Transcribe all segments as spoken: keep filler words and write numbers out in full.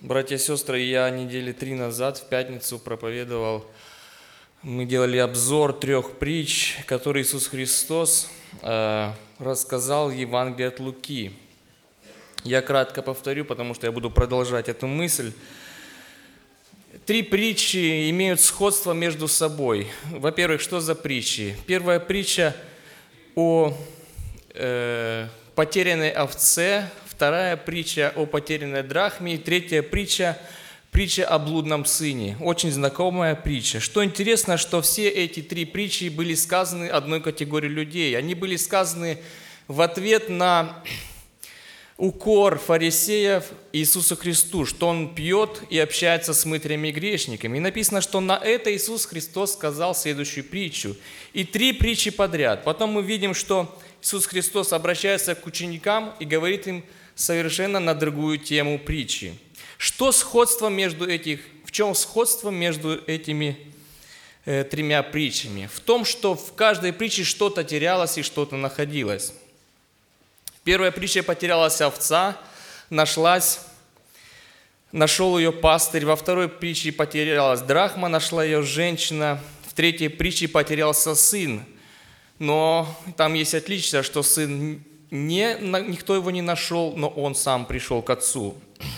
Братья и сестры, я недели три назад в пятницу проповедовал, мы делали обзор трех притч, которые Иисус Христос э, рассказал в Евангелии от Луки. Я кратко повторю, потому что я буду продолжать эту мысль. Три притчи имеют сходство между собой. Во-первых, что за притчи? Первая притча о э, потерянной овце, вторая притча о потерянной драхме, и третья притча – притча о блудном сыне. Очень знакомая притча. Что интересно, что все эти три притчи были сказаны одной категории людей. Они были сказаны в ответ на укор фарисеев Иисусу Христу, что Он пьет и общается с мытарями и грешниками. И написано, что на это Иисус Христос сказал следующую притчу. И три притчи подряд. Потом мы видим, что Иисус Христос обращается к ученикам и говорит им совершенно на другую тему притчи. Что сходство между этих, в чем сходство между этими э, тремя притчами? В том, что в каждой притче что-то терялось и что-то находилось. В первой притче потерялась овца, нашлась, нашел ее пастырь. Во второй притче потерялась драхма, нашла ее женщина. В третьей притче потерялся сын. Но там есть отличие, что сын не, никто его не нашел, но он сам пришел к отцу.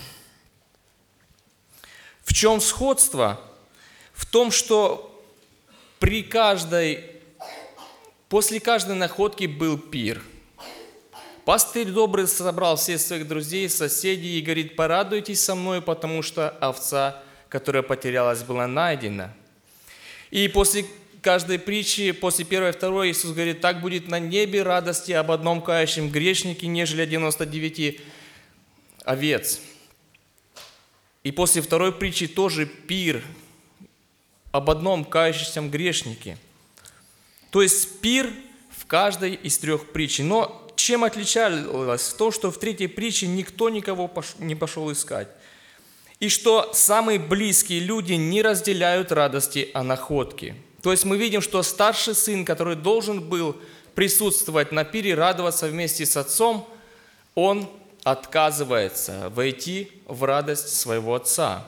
В чем сходство? В том, что при каждой, после каждой находки был пир. Пастырь добрый собрал всех своих друзей, соседей и говорит: порадуйтесь со мной, потому что овца, которая потерялась, была найдена. И после каждой притчи, после первой и второй, Иисус говорит: так будет на небе радости об одном кающем грешнике, нежели о девяноста девяти овец. И после второй притчи тоже пир об одном кающемся грешнике. То есть пир в каждой из трех притч. Но чем отличалось? В том, что в третьей притче никто никого не пошел искать. И что самые близкие люди не разделяют радости о находке. То есть мы видим, что старший сын, который должен был присутствовать на пире, радоваться вместе с отцом, он отказывается войти в радость своего отца.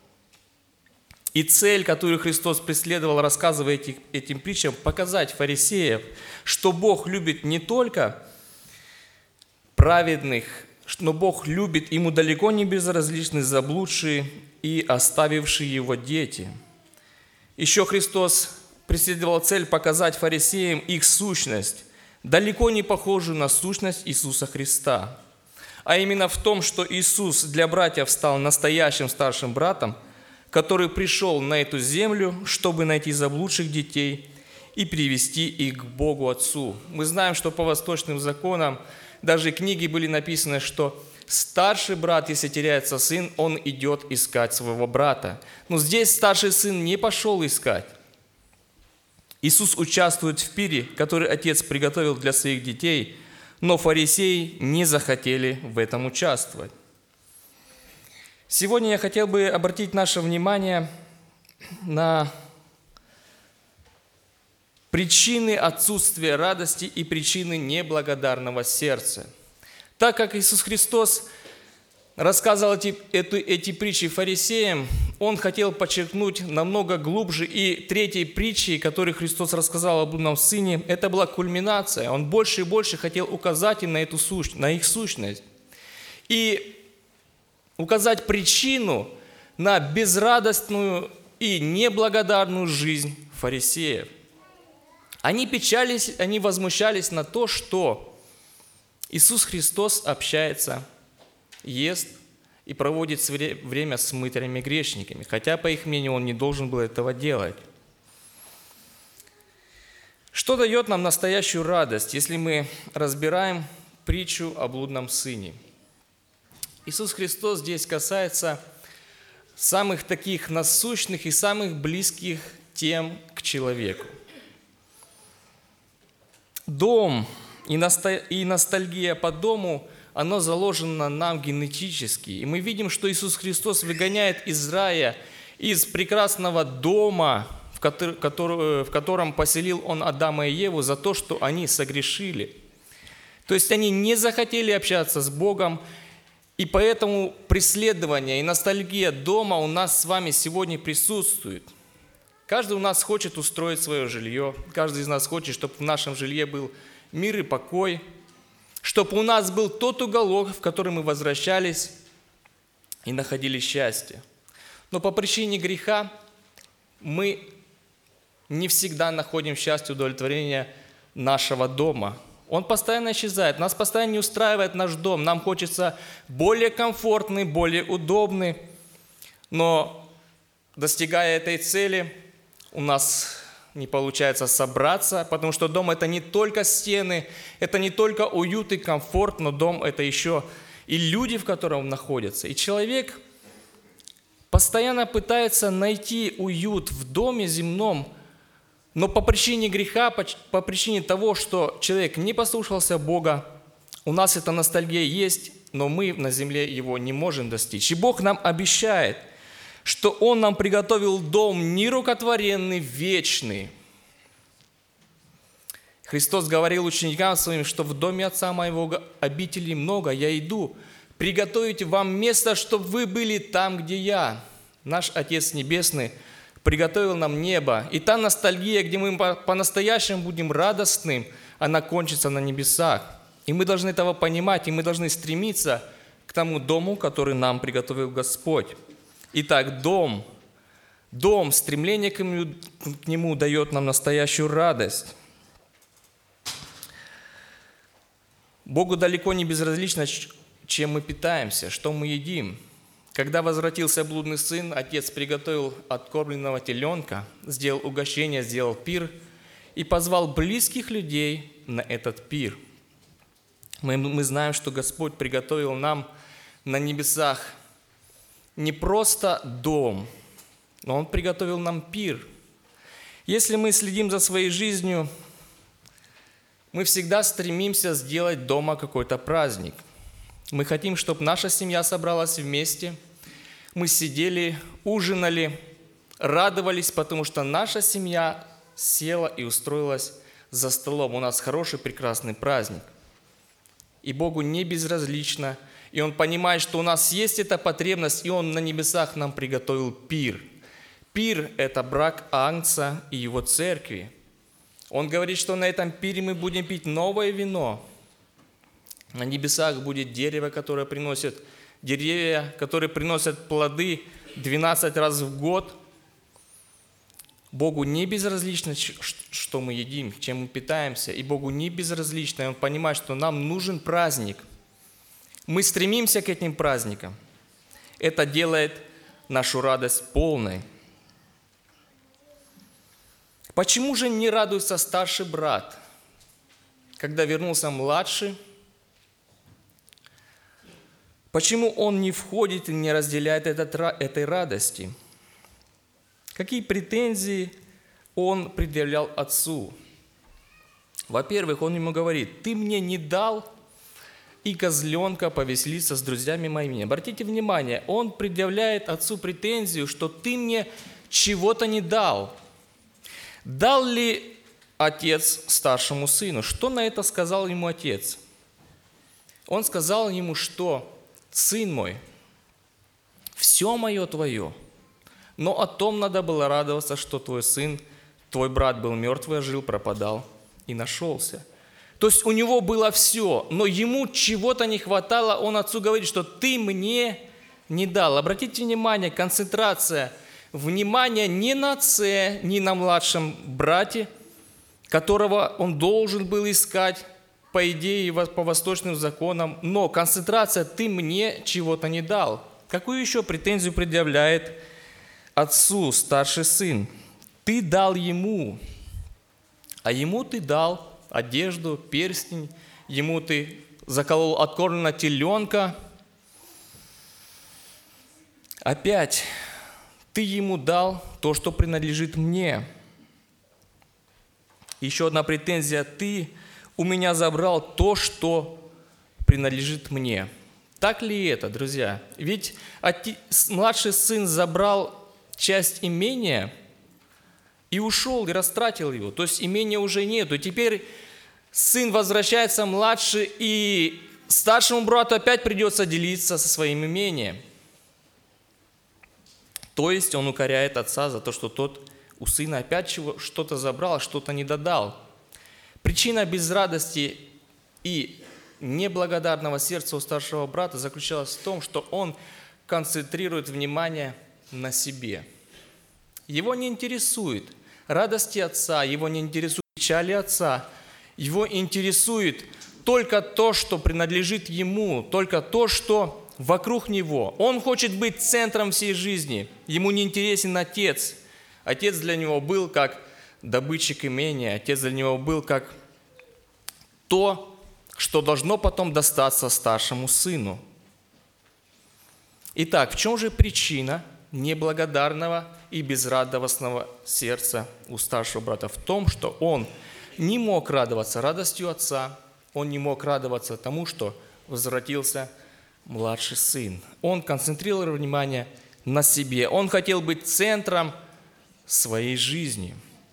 И цель, которую Христос преследовал, рассказывая этим, этим притчам, показать фарисеям, что Бог любит не только праведных, но Бог любит, Ему далеко не безразличны заблудшие и оставившие Его дети. Еще Христос преследовал цель показать фарисеям их сущность, далеко не похожую на сущность Иисуса Христа. А именно в том, что Иисус для братьев стал настоящим старшим братом, который пришел на эту землю, чтобы найти заблудших детей и привести их к Богу Отцу. Мы знаем, что по восточным законам даже книги были написаны, что старший брат, если теряется сын, он идет искать своего брата. Но здесь старший сын не пошел искать. Иисус участвует в пире, который отец приготовил для своих детей, но фарисеи не захотели в этом участвовать. Сегодня я хотел бы обратить наше внимание на причины отсутствия радости и причины неблагодарного сердца. Так как Иисус Христос рассказывал эти, эту, эти притчи фарисеям, Он хотел подчеркнуть намного глубже. И третьей притчей, которую Христос рассказал о блудном сыне, это была кульминация. Он больше и больше хотел указать им на, эту сущ... на их сущность. И указать причину на безрадостную и неблагодарную жизнь фарисеев. Они печались, они возмущались на то, что Иисус Христос общается, ест и проводит время с мытарями и грешниками, хотя, по их мнению, Он не должен был этого делать. Что дает нам настоящую радость, если мы разбираем притчу о блудном сыне? Иисус Христос здесь касается самых таких насущных и самых близких тем к человеку. Дом и ностальгия по дому, оно заложено нам генетически. И мы видим, что Иисус Христос выгоняет из рая, из прекрасного дома, в котором поселил Он Адама и Еву, за то, что они согрешили. То есть они не захотели общаться с Богом, И поэтому преследование и ностальгия дома у нас с вами сегодня присутствует. Каждый у нас хочет устроить свое жилье, каждый из нас хочет, чтобы в нашем жилье был мир и покой, чтобы у нас был тот уголок, в который мы возвращались и находили счастье. Но по причине греха мы не всегда находим счастье и удовлетворение нашего дома. Он постоянно исчезает, нас постоянно не устраивает наш дом. Нам хочется более комфортный, более удобный. Но достигая этой цели, у нас не получается собраться, потому что дом – это не только стены, это не только уют и комфорт, но дом – это еще и люди, в котором находятся. И человек постоянно пытается найти уют в доме земном, но по причине греха, по, по причине того, что человек не послушался Бога, у нас эта ностальгия есть, но мы на земле его не можем достичь. И Бог нам обещает, что Он нам приготовил дом нерукотворенный, вечный. Христос говорил ученикам своим, что в доме Отца Моего обителей много, я иду приготовить вам место, чтобы вы были там, где я. Наш Отец Небесный приготовил нам небо. И та ностальгия, где мы по-настоящему будем радостным, она кончится на небесах. И мы должны этого понимать, и мы должны стремиться к тому дому, который нам приготовил Господь. Итак, дом, дом, стремление к нему, к нему дает нам настоящую радость. Богу далеко не безразлично, чем мы питаемся, что мы едим. Когда возвратился блудный сын, отец приготовил откормленного теленка, сделал угощение, сделал пир и позвал близких людей на этот пир. Мы, мы знаем, что Господь приготовил нам на небесах не просто дом, но Он приготовил нам пир. Если мы следим за своей жизнью, мы всегда стремимся сделать дома какой-то праздник. Мы хотим, чтобы наша семья собралась вместе, мы сидели, ужинали, радовались, потому что наша семья села и устроилась за столом. У нас хороший, прекрасный праздник. И Богу не безразлично, и Он понимает, что у нас есть эта потребность, и Он на небесах нам приготовил пир. Пир – это брак Агнца и Его церкви. Он говорит, что на этом пире мы будем пить новое вино. На небесах будет дерево, которое приносит, деревья, которые приносят плоды двенадцать раз в год. Богу не безразлично, что мы едим, чем мы питаемся. И Богу не безразлично, и Он понимает, что нам нужен праздник. Мы стремимся к этим праздникам. Это делает нашу радость полной. Почему же не радуется старший брат, когда вернулся младший? Почему он не входит и не разделяет этот, этой радости? Какие претензии он предъявлял отцу? Во-первых, он ему говорит: «Ты мне не дал и козленка повеселиться с друзьями моими». Обратите внимание, он предъявляет отцу претензию, что ты мне чего-то не дал. Дал ли отец старшему сыну? Что на это сказал ему отец? Он сказал ему, что: «Сын мой, все мое твое, но о том надо было радоваться, что твой сын, твой брат был мертвый, а жил, пропадал и нашелся». То есть у него было все, но ему чего-то не хватало. Он отцу говорит, что ты мне не дал. Обратите внимание, концентрация внимания не на отце, не на младшем брате, которого он должен был искать, по идее, по восточным законам, но концентрация «ты мне чего-то не дал». Какую еще претензию предъявляет отцу старший сын? Ты дал ему, а ему ты дал одежду, перстень, ему ты заколол откормленного теленка. Опять, ты ему дал то, что принадлежит мне. Еще одна претензия: ты у меня забрал то, что принадлежит мне. Так ли это, друзья? Ведь младший сын забрал часть имения и ушел, и растратил его. То есть имения уже нету. Теперь сын возвращается младший, и старшему брату опять придется делиться со своим имением. То есть он укоряет отца за то, что тот у сына опять чего, что-то забрал, что-то не додал. Причина безрадости и неблагодарного сердца у старшего брата заключалась в том, что он концентрирует внимание на себе. Его не интересует радости отца, его не интересует печали отца, его интересует только то, что принадлежит ему, только то, что вокруг него. Он хочет быть центром всей жизни. Ему не интересен отец. Отец для него был как добытчик имения. Отец для него был как то, что должно потом достаться старшему сыну. Итак, в чем же причина неблагодарного и безрадостного сердца у старшего брата? В том, что он не мог радоваться радостью отца, он не мог радоваться тому, что возвратился младший сын. Он концентрировал внимание на себе. Он хотел быть центром своей жизни.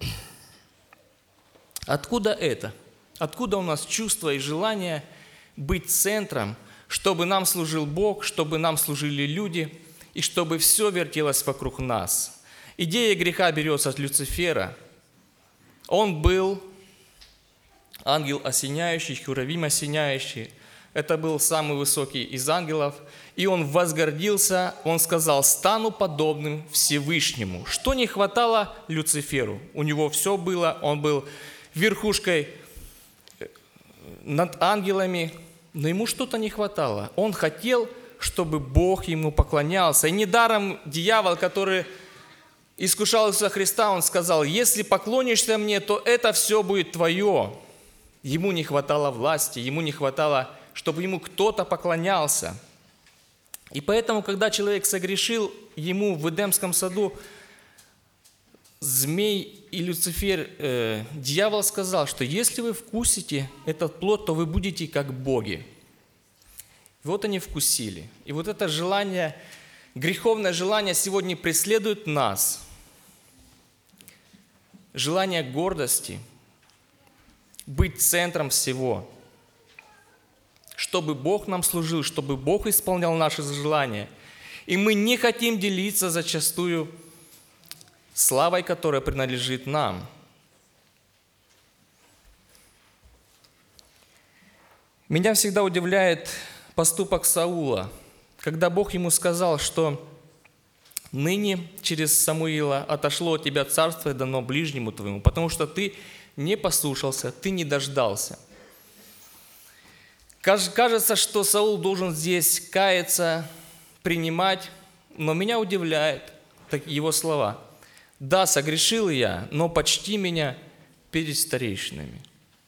Откуда это? Откуда у нас чувство и желание быть центром, чтобы нам служил Бог, чтобы нам служили люди, и чтобы все вертелось вокруг нас? Идея греха берется от Люцифера. Он был ангел осеняющий, херувим осеняющий. Это был самый высокий из ангелов. И он возгордился, он сказал: «Стану подобным Всевышнему». Что не хватало Люциферу? У него все было, он был верхушкой над ангелами, но ему что-то не хватало. Он хотел, чтобы Бог ему поклонялся. И недаром дьявол, который искушал Иисуса Христа, он сказал: «Если поклонишься мне, то это все будет твое». Ему не хватало власти, ему не хватало, чтобы ему кто-то поклонялся. И поэтому, когда человек согрешил, ему в Эдемском саду змей и Люцифер, э, дьявол сказал, что если вы вкусите этот плод, то вы будете как боги. И вот они вкусили. И вот это желание, греховное желание сегодня преследует нас. Желание гордости, быть центром всего, чтобы Бог нам служил, чтобы Бог исполнял наши желания. И мы не хотим делиться зачастую славой, которая принадлежит нам. Меня всегда удивляет поступок Саула, когда Бог ему сказал, что ныне через Самуила отошло от тебя царство и дано ближнему твоему, потому что ты не послушался, ты не дождался. Кажется, что Саул должен здесь каяться, принимать, но меня удивляют его слова. «Да, согрешил я, но почти меня перед старейшинами».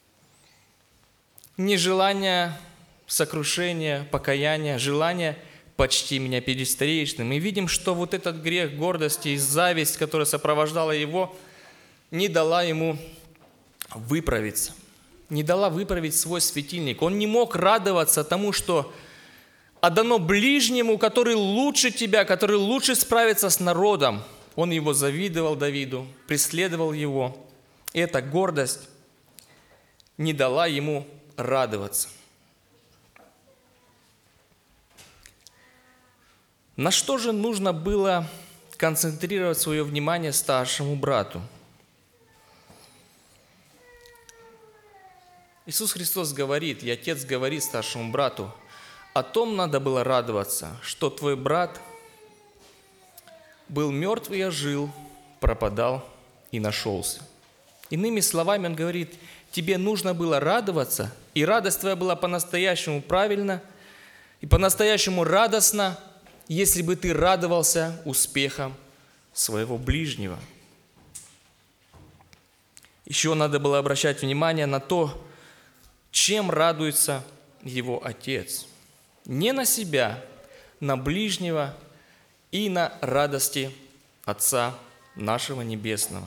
Нежелание сокрушения, покаяния, желание «почти меня перед старейшинами». Мы видим, что вот этот грех гордости и зависть, которая сопровождала его, не дала ему выправиться, не дала выправить свой светильник. Он не мог радоваться тому, что отдано ближнему, который лучше тебя, который лучше справится с народом. Он его завидовал Давиду, преследовал его. И эта гордость не дала ему радоваться. На что же нужно было концентрировать свое внимание старшему брату? Иисус Христос говорит, и Отец говорит старшему брату, о том надо было радоваться, что твой брат был мертв и ожил, пропадал и нашелся. Иными словами, Он говорит, тебе нужно было радоваться, и радость твоя была по-настоящему правильна и по-настоящему радостна, если бы ты радовался успехам своего ближнего. Еще надо было обращать внимание на то, чем радуется его отец. Не на себя, на ближнего и на радости Отца нашего Небесного.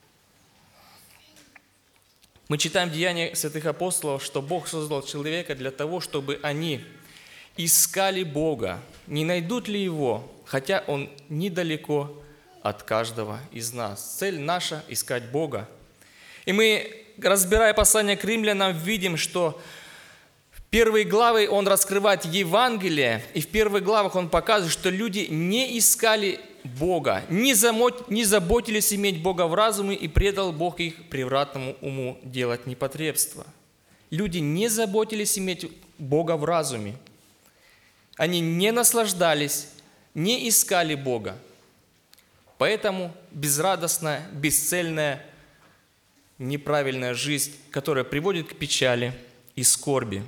Мы читаем в Деяниях святых апостолов, что Бог создал человека для того, чтобы они искали Бога, не найдут ли Его, хотя Он недалеко от каждого из нас. Цель наша – искать Бога. И мы, разбирая послание к римлянам, видим, что Первые главы он раскрывает Евангелие, и в первых главах он показывает, что люди не искали Бога, не, замот, не заботились иметь Бога в разуме, и предал Бог их превратному уму делать непотребство. Люди не заботились иметь Бога в разуме. Они не наслаждались, не искали Бога. Поэтому безрадостная, бесцельная, неправильная жизнь, которая приводит к печали и скорби.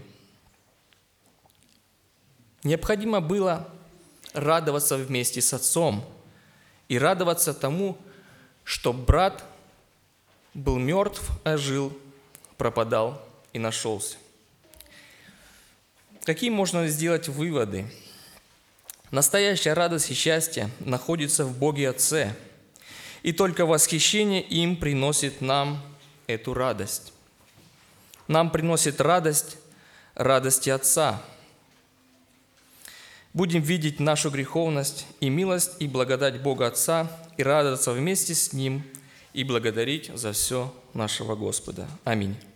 Необходимо было радоваться вместе с отцом и радоваться тому, что брат был мертв, а жил, пропадал и нашелся. Какие можно сделать выводы? Настоящая радость и счастье находится в Боге Отце, и только восхищение им приносит нам эту радость. Нам приносит радость радости Отца. Будем видеть нашу греховность и милость и благодать Бога Отца и радоваться вместе с Ним и благодарить за все нашего Господа. Аминь.